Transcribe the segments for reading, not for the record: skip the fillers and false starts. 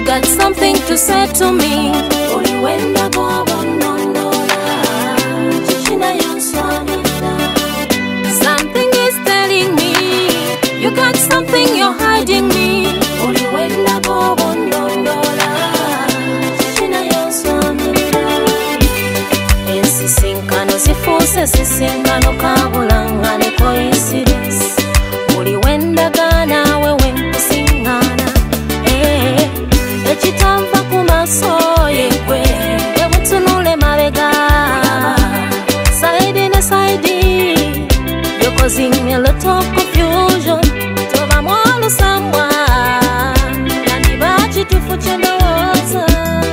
got something to say to me. Something is telling me you got something you're hiding me. Ensisinkano zifuuse sisinkano kabulanga ne coincidence. Buli wendagaana wewe nkusiŋŋaana. Ekitanva ku maaso yegwe ebutunule mabega. Side ne side you're causing me a lot of confusion. Toba mwalusambwa nandiba kituufu kye ndowooza.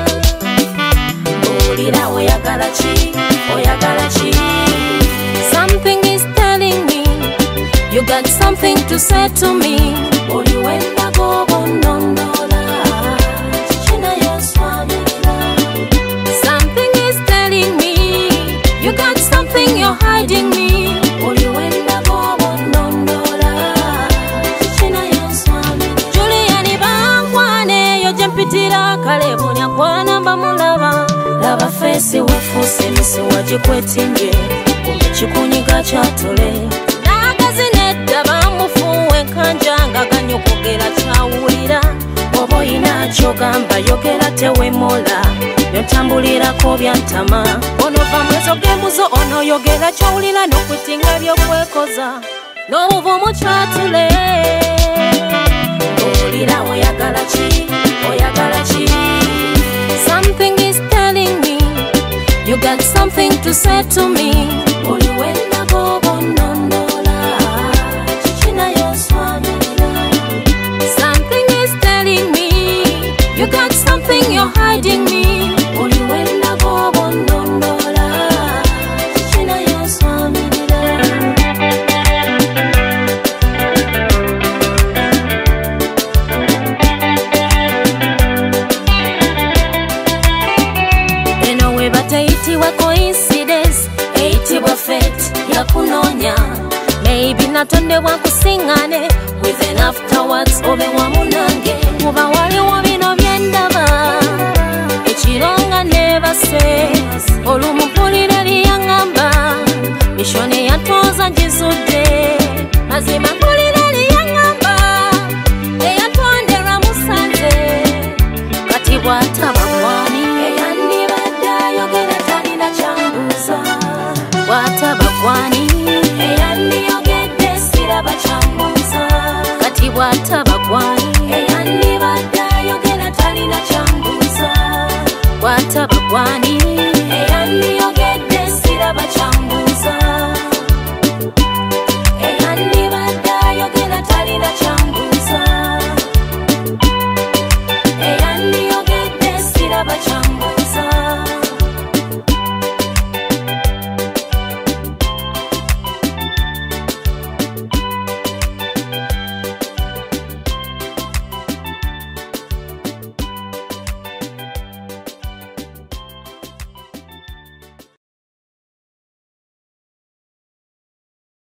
Mbuulira oyagala ki, oyagala ki. Something is telling me you got something to say to me. Buli wendago bonnondola kikinayo nswamirira. Something is telling me you got something you're hiding me. Buli wendago bonnondola kikinayo nswamirira. Juliani bankwane yo gye mpitira kale bunyakwana mbamulaba. Laba fesi wefuuse misi wagikwetinge kumbe kikunyiga kyatole. Nagazi nedda bamufuuwe kanja nga ganya okwogera kyawulira. Oba oyina kyogamba yogera tewemola byotambulirako byantama. Onova mwezo gembuzo onoyogera kyawulira n'okwetinga byokwekoza n'obuvumu kyatule. Owulira oyagala ki, oyagala ki. Something is telling me you got something to say to me. Buli wendago bonnondola kikinayo nswamirira. Something is telling me you got something you're hiding me. Buli wendago bonnondola kikinayo nswamirira. Eno we batayitiwa coincidence, eyitibwa fate yakunoonya. Maybe natondebwa kusiŋŋane with an afterwards obe wamu nange. Kuba waliwo bino byendaba ekironga nebase. Olumumpulira liyaŋŋamba mishone yatooza gizudde. Mazima mpulira liyaŋŋamba eyatonderwa musanze. Kati bw'ataba gwani eyandibadde ayogera talina kyambuuza. Bw'ataba gwani eyandiyogedde siraba kyambuuza. Kati bw'ataba gwani eyandibadde ayogera talina kyambuuza. Bw'ataba gwani